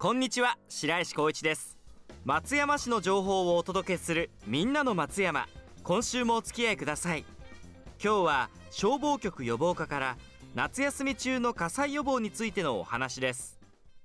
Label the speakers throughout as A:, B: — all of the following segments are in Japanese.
A: こんにちは、白石光一です。松山市の情報をお届けするみんなの松山。今週もお付き合いください。今日は消防局予防課から夏休み中の火災予防についてのお話です。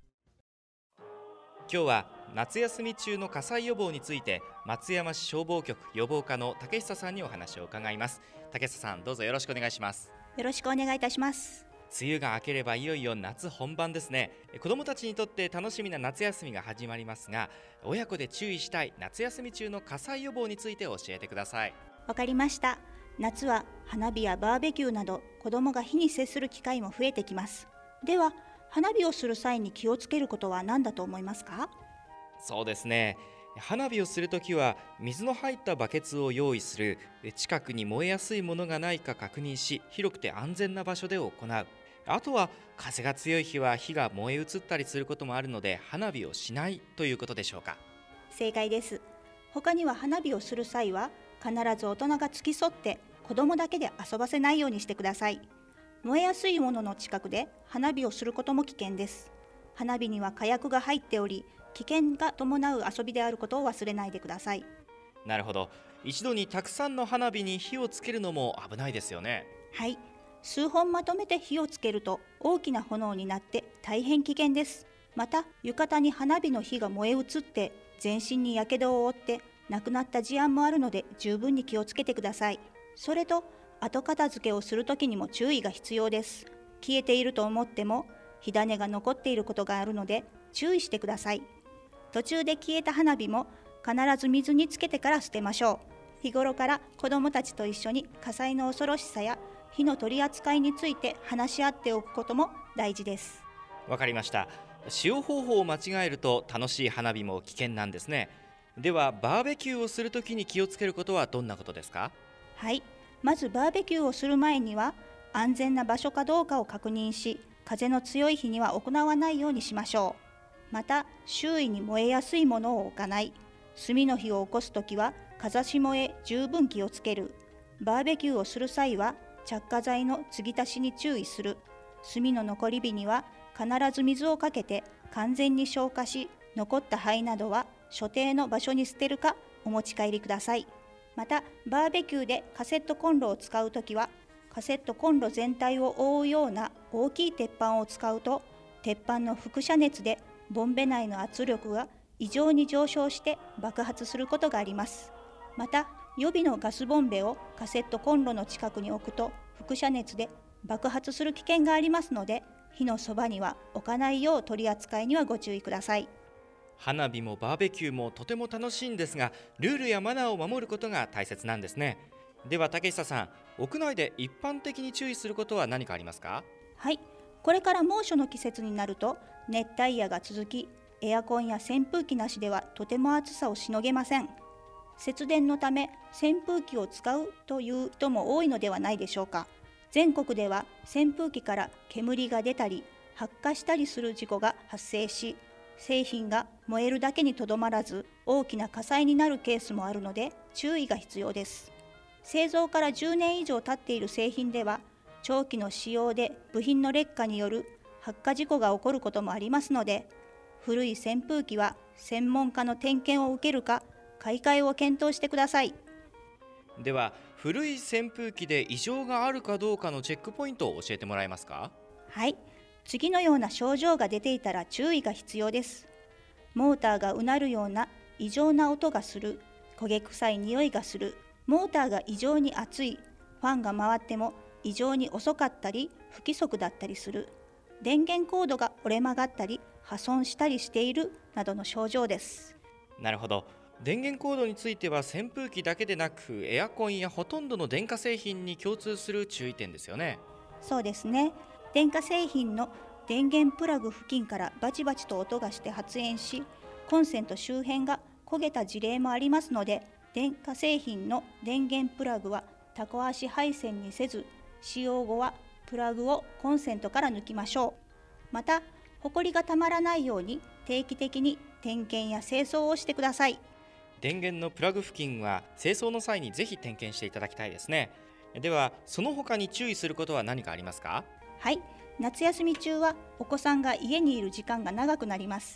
A: 今日は夏休み中の火災予防について松山市消防局予防課の竹久さんにお話を伺います。竹久さん、どうぞよろしくお願いします。
B: よろしくお願いいたします。
A: 梅雨が明ければいよいよ夏本番ですね。子どもたちにとって楽しみな夏休みが始まりますが、親子で注意したい夏休み中の火災予防について教えてください。
B: わかりました。夏は花火やバーベキューなど子どもが火に接する機会も増えてきます。では、花火をする際に気をつけることは何だと思いますか？
A: そうですね、花火をするときは水の入ったバケツを用意する、近くに燃えやすいものがないか確認し、広くて安全な場所で行う。あとは風が強い日は火が燃え移ったりすることもあるので、花火をしないということでしょうか？
B: 正解です。他には花火をする際は必ず大人が付き添って子供だけで遊ばせないようにしてください。燃えやすいものの近くで花火をすることも危険です。花火には火薬が入っており、危険が伴う遊びであることを忘れないでください。
A: なるほど。一度にたくさんの花火に火をつけるのも危ないですよね。
B: はい、数本まとめて火をつけると大きな炎になって大変危険です。また、浴衣に花火の火が燃え移って全身に火傷を負って亡くなった事案もあるので、十分に気をつけてください。それと、後片付けをするときにも注意が必要です。消えていると思っても火種が残っていることがあるので注意してください。途中で消えた花火も必ず水につけてから捨てましょう。日頃から子どもたちと一緒に火災の恐ろしさや火の取り扱いについて話し合っておくことも大事です。
A: わかりました。使用方法を間違えると楽しい花火も危険なんですね。では、バーベキューをするときに気をつけることはどんなことですか？
B: はい、まずバーベキューをする前には安全な場所かどうかを確認し、風の強い日には行わないようにしましょう。また、周囲に燃えやすいものを置かない。炭の火を起こすときは風下へ十分気をつける。バーベキューをする際は着火剤の継ぎ足しに注意する。炭の残り火には必ず水をかけて完全に消火し、残った灰などは所定の場所に捨てるかお持ち帰りください。また、バーベキューでカセットコンロを使うときはカセットコンロ全体を覆うような大きい鉄板を使うと、鉄板の輻射熱でボンベ内の圧力が異常に上昇して爆発することがあります。また、予備のガスボンベをカセットコンロの近くに置くと輻射熱で爆発する危険がありますので、火のそばには置かないよう取り扱いにはご注意ください。
A: 花火もバーベキューもとても楽しいんですが、ルールやマナーを守ることが大切なんですね。では竹下さん、屋内で一般的に注意することは何かありますか？
B: はい、これから猛暑の季節になると熱帯夜が続き、エアコンや扇風機なしではとても暑さをしのげません。節電のため扇風機を使うという人も多いのではないでしょうか。全国では扇風機から煙が出たり発火したりする事故が発生し、製品が燃えるだけにとどまらず大きな火災になるケースもあるので注意が必要です。製造から10年以上経っている製品では長期の使用で部品の劣化による発火事故が起こることもありますので、古い扇風機は専門家の点検を受けるか買い替えを検討してください。
A: では、古い扇風機で異常があるかどうかのチェックポイントを教えてもらえますか？
B: はい、次のような症状が出ていたら注意が必要です。モーターがうなるような異常な音がする、焦げ臭い匂いがする、モーターが異常に熱い、ファンが回っても異常に遅かったり不規則だったりする、電源コードが折れ曲がったり破損したりしているなどの症状です。
A: なるほど。電源コードについては扇風機だけでなく、エアコンやほとんどの電化製品に共通する注意点ですよね。
B: そうですね。電化製品の電源プラグ付近からバチバチと音がして発煙し、コンセント周辺が焦げた事例もありますので、電化製品の電源プラグはタコ足配線にせず、使用後はプラグをコンセントから抜きましょう。また、ホコリがたまらないように定期的に点検や清掃をしてください。
A: 電源のプラグ付近は清掃の際にぜひ点検していただきたいですね。では、その他に注意することは何かありますか？
B: はい、夏休み中はお子さんが家にいる時間が長くなります。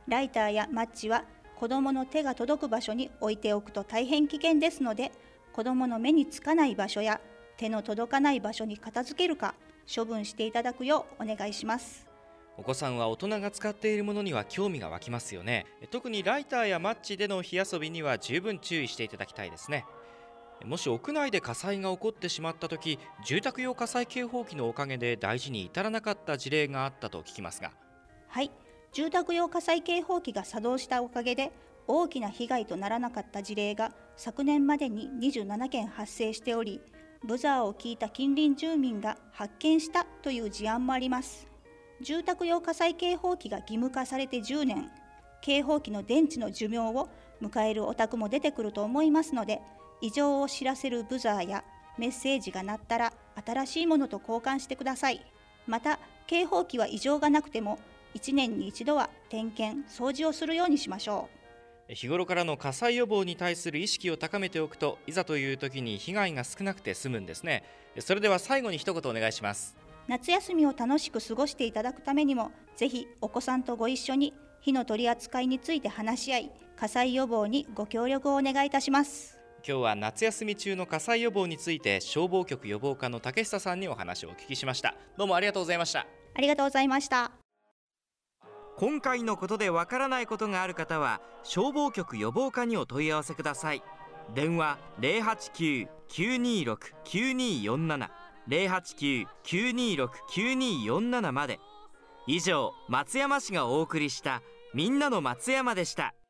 B: ライターやマッチは子どもの手が届く場所に置いておくと大変危険ですので、子どもの目につかない場所や手の届かない場所に片付けるか処分していただくようお願いします。
A: お子さんは大人が使っているものには興味が湧きますよね。特にライターやマッチでの火遊びには十分注意していただきたいですね。もし屋内で火災が起こってしまった時、住宅用火災警報器のおかげで大事に至らなかった事例があったと聞きますが。
B: はい、住宅用火災警報器が作動したおかげで大きな被害とならなかった事例が昨年までに27件発生しており、ブザーを聞いた近隣住民が発見したという事案もあります。住宅用火災警報器が義務化されて10年、警報器の電池の寿命を迎えるお宅も出てくると思いますので、異常を知らせるブザーやメッセージが鳴ったら新しいものと交換してください。また、警報器は異常がなくても1年に1度は点検・掃除をするようにしましょう。
A: 日頃からの火災予防に対する意識を高めておくと、いざという時に被害が少なくて済むんですね。それでは最後に一言お願いします。
B: 夏休みを楽しく過ごしていただくためにも、ぜひお子さんとご一緒に火の取り扱いについて話し合い、火災予防にご協力をお願いいたします。
A: 今日は夏休み中の火災予防について消防局予防課の竹下さんにお話をお聞きしました。どうもありがとうございました。
B: ありがとうございました。
A: 今回のことでわからないことがある方は消防局予防課にお問い合わせください。電話 089-926-9247 089-926-9247 まで。以上、松山市がお送りしたみんなの松山でした。